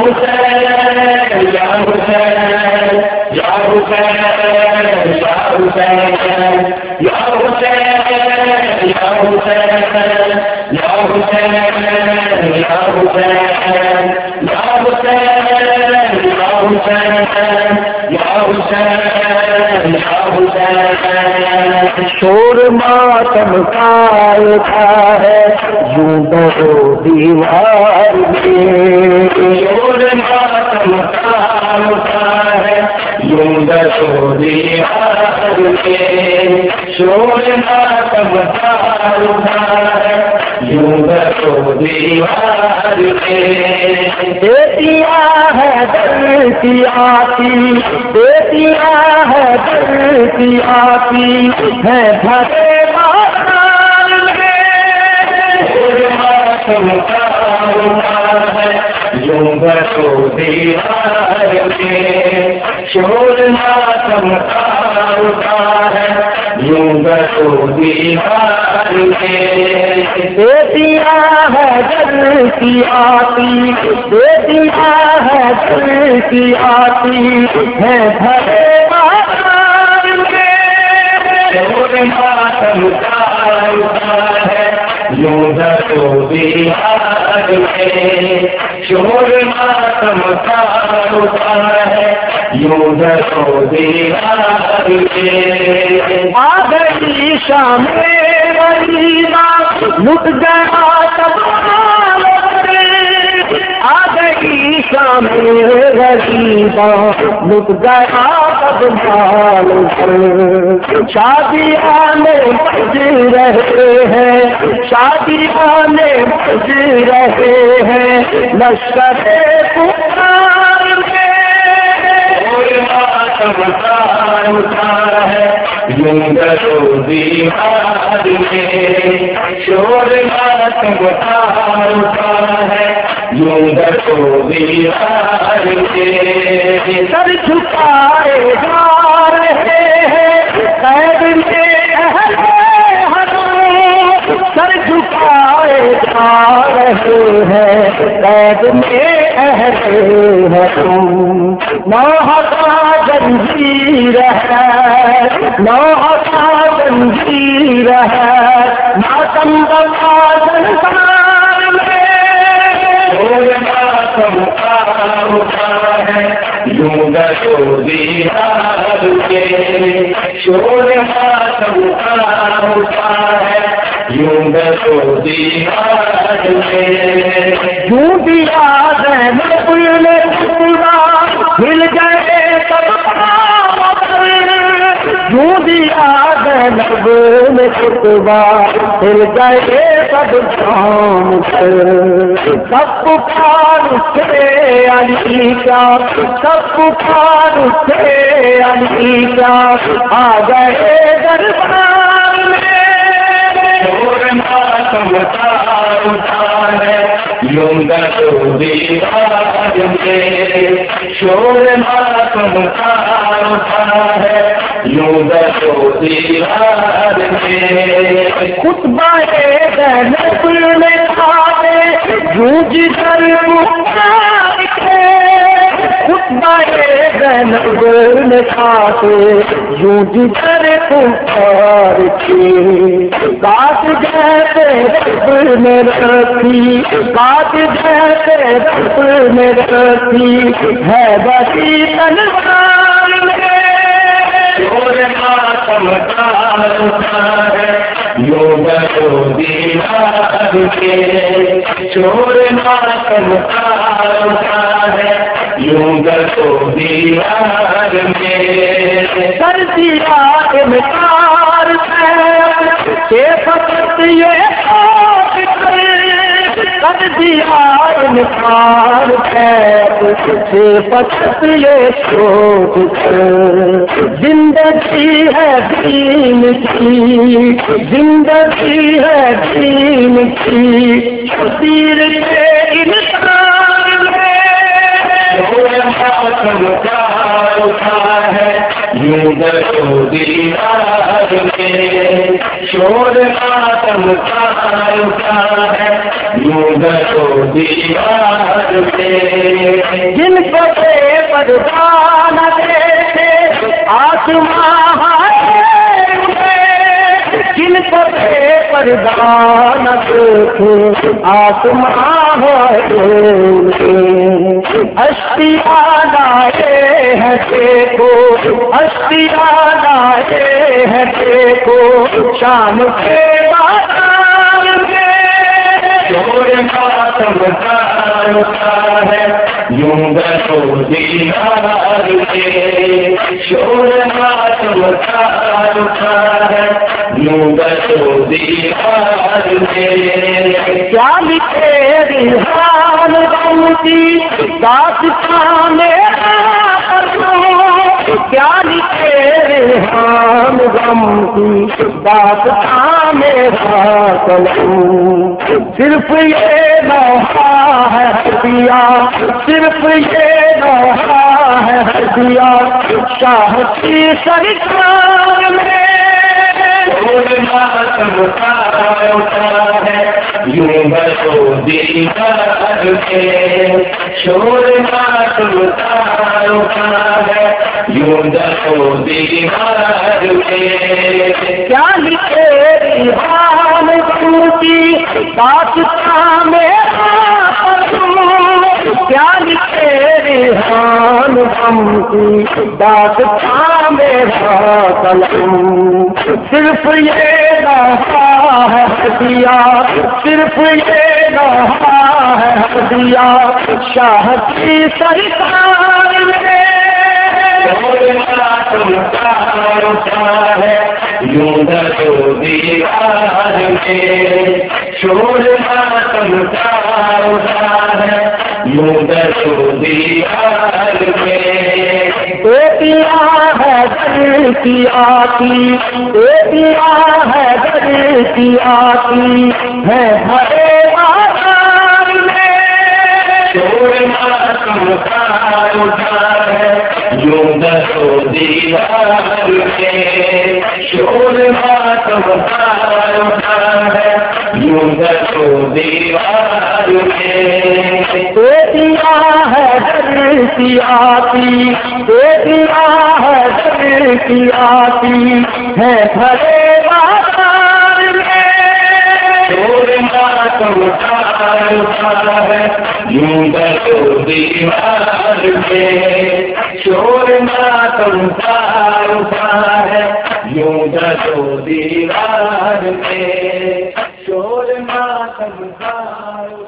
حسین یا حسین یا حسین یا حسین یا حسین یا حسین یا حسین یا حسین یا حسین یا حسین یا حسین یا حسین شور ماتم کا اٹھا ہے یوں بہو دیوار میں شور ماتم کا اٹھا ہے یوں بہو دیوار میں شور ماتم کا اٹھا ہے یوں بہو دیوار میں بیٹیاں ہے در کی آتی بیٹیاں ہے در کی آتی ہے بھرے بازار میں ماتم کا اٹھا ہے یوں بہو دیوار میں شور ماتم کا اٹھا ہے یوں بہو دیوار میں بیٹیاں ہے در کی آتی بیٹیاں ہے در کی آتی ہے بھرے بازار میں شور ماتم کا اٹھا ہے یوں بہو دیوار میں شور ماتم کا اٹھا ہے یوں بہو دیوار میں آ گئی شام غریبا لٹ گیا سب آ گئی شام غریبا لٹ گیا سب مال شادی آنے بج رہے ہیں شادی آنے بج رہے ہیں لشکر پکار میں ماتم کا اٹھا ہے یوں بہو دیوار میں شور ماتم کا اٹھا ہے یوں بہو دیوار میں سر جھکائے جا رہے ہیں قید میں اہل حرم سر جھکائے جا رہے ہیں قید میں اہل حرم نوح کا زنجیر ہے نوح کا زنجیر ہے ماتم کا سنسار میں ماتم کا اٹھا ہے یوں بہو دیوار میں شور ماتم کا اٹھا ہے یوں بہو دیوار میں یوں دیا زینب نے خدا مل گئے سب یوں دیا زینب نے خطبہ مل گئے سب کام سب پکار اٹھے علی کا سب پکار اٹھے علی کا آ گئے دربار میں شور ماتم کا اٹھا ہے یوں بہو دیوار میں شور ماتم کا اٹھا ہے یوں بہو دیوار میں خطبہ زینب نے کھانے یوں جدھر خطبہ زینب نے کھاتے یوں جدھر پکار کی بات جیسے رب نے رکھی بات جیسے رب نے رکھی ہے بسی تلوار میں شور ماتم کا اٹھا ہے یوں بہو دیوار میں شور ماتم کا اٹھا ہے یوں بہو دیوار میں کر دیا انکار سے فقط یہ کر دیا انکار سے فقط یہ سوچ زندگی ہے دین کی زندگی ہے دین کی تیر کے انسان کا اٹھا ہے یوں بہو دیوار میں شور ماتم کا اٹھا ہے یوں بہو دیوار میں کو بے پردہ نہ دیکھے آسماں جن کو بے پردہ نہ دیکھے آسماں ہستیاں لائے ہیں دیکھو ہستیاں لائے ہیں دیکھو شام کے بازار میں شور ماتم کا ہوتا ہے یوں گھرو دیوار کے شور ماتم کا ہوتا ہے یوں گھرو دیوار میں کیا لکھے ریحان غم کی داستان کیا لکھے ریحان غم کی داستان صرف یہ لوحہ ہے ہدیہ صرف یہ لوحہ ہے ہدیہ شاہ کی سرکار میں شور ماتم کا ہوتا ہے یوں گھرو دیوار کے شور ماتم کا ہوتا ہے یوں گھرو دیوار کے کیا لکھے ریحان غم کی داستان کیا لکھے ریحان غم کی داستان میرا قلم صرف یہ لوحہ ہے ہدیہ صرف یہ لوحہ ہے ہدیہ شاہ کی سرکار میں شور ماتم کا ہوتا ہے یوں گھرو دیوار میں شور ماتم کا ہوتا ہے یوں گھرو دیوار میں بیٹیاں ہے در کی آتی بیٹیاں ہے در کی آتی ہے بھرے بازار میں شور ماتم کا ہوتا ہے یوں گھرو دیوار میں شور ماتم کا ہوتا ہے یوں گھرو دیوار میں بیٹیاں ہے در کی آتی بیٹیاں ہے در کی آتی ہے بھرے بازار میں شور ماتم کا ہوتا ہے یوں گھرو دیوار میں شور ماتم کا ہوتا ہے یوں گھرو دیوار میں شور ماتم کا